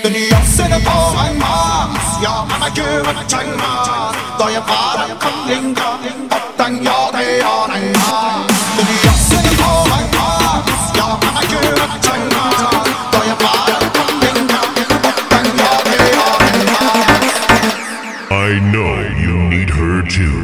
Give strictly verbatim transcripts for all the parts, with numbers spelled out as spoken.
Dünya seni tog'angmas, yo mana ko'rachangmas. Doim qarab qilingga, otdan yodi yoningmas. Dünya seni tog'angmas, yo mana ko'rachangmas. Doim qarab qilingga, otdan yodi yoningmas. I know you need her too.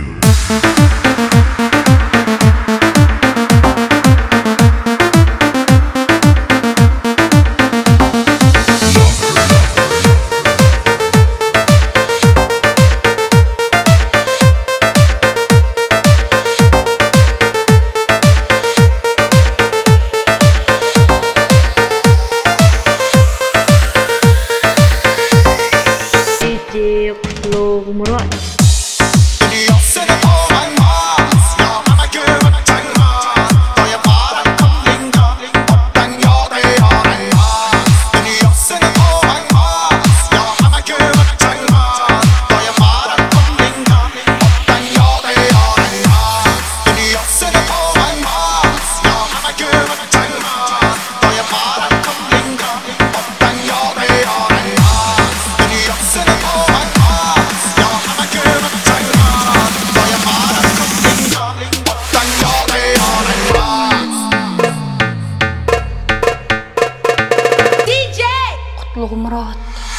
Murod.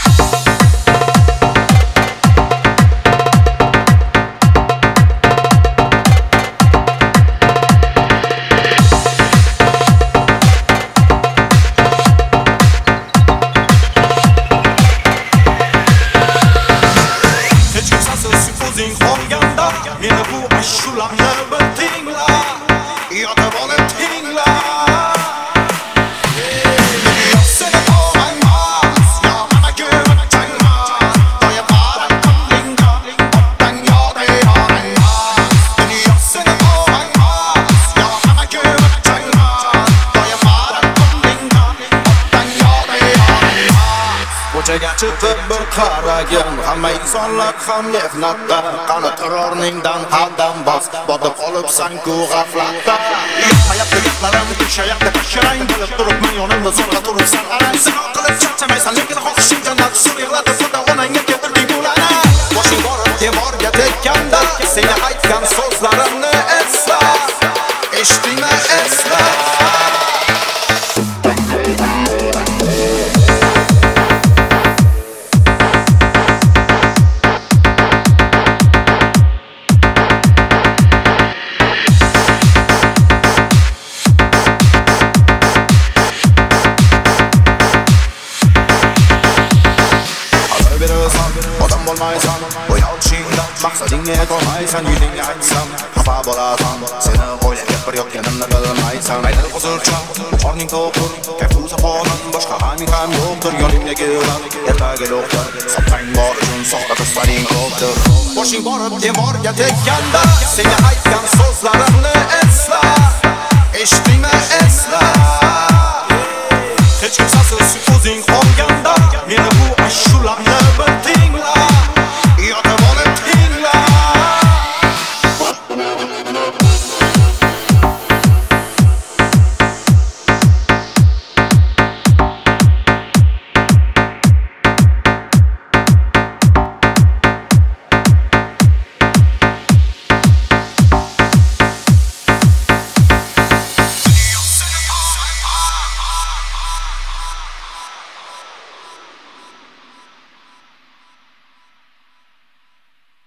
Hech kimsasiz o'zing qolganda meni bu ashulamni bir tingla, yotib olib tingla. Ko'chaga chiqib bir qaragin, hamma insonlar ham mehnatda. Qani turorningdan qadam bos, botib qolibsan-ku g'aflatda. Hayotda gaplarim ko'shayapti, tashrang bo'lib turibman yonimda zo'rg'a turibsan. Arang sino qilib charchamaysan, lekin xohishing jannat sur yig'latib sуда onangga keltirding pulani. Boshing borib devorga tekkanda, senga aytgan so'zlarimni esla. Eshitdingmi, esla. Odam bo'lmaysan, o'yalishingdan maqsadingga yetolmaysan, yuzingga aytsam xafa bo'lasan. Seni o'ylab gapirayotganimni bilmaysan. Aytib hozircha qorning to'q, kayfu safodan boshqa haming ham yo'qdir. Yoningga kelgan ertaga doktor, sopang bor uchun soxta do'stlaring ko'pdir. Boshing borib devorga tekkanda, senga aytgan so'zlarimni esla. Eshitdingmi, esla.